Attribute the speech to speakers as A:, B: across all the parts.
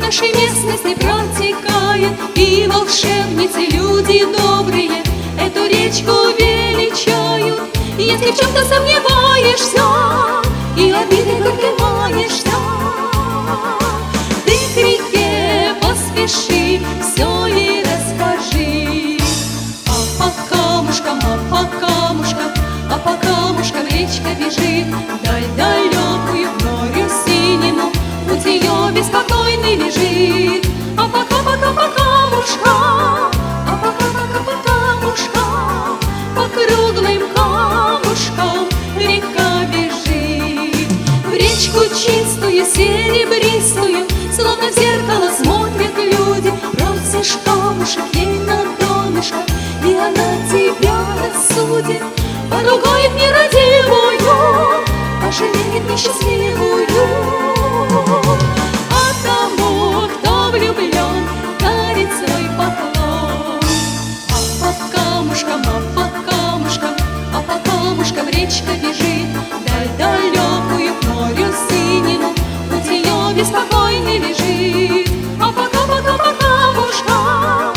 A: нашей местности протекает, и волшебницы, люди добрые, эту речку величают. Если в чем-то сомневаешься и обиды горькой маешься, ты к реке поспеши, все ей расскажи. А по камушкам, речка бежит, даль далекую к морю синему, путь ее беспокойный лежит. А пока по камушкам, по круглым камушкам река бежит. В речку чистую, серебристую, словно в зеркало смотрят люди. Бросишь камушек ей на донышко, и она тебя рассудит. Поругает нерадивую, пожалеет несчастливую. А тому, кто влюблен, дарит свой поклон. А по камушкам речка бежит, даль далекую к морю синему, путь ее беспокойный лежит. А пока по камушкам,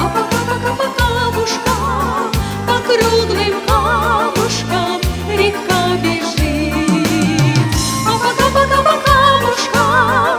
A: по круглым камушкам река бежит. А пока по камушкам,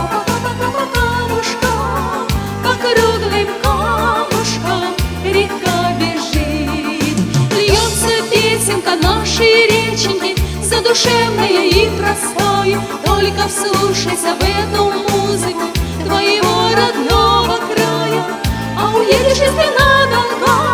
A: по круглым камушкам река бежит. Льется песенка нашей реченьки, задушевная и простая. Только вслушайся в эту музыку твоего родного края. А уедешь, если надолго,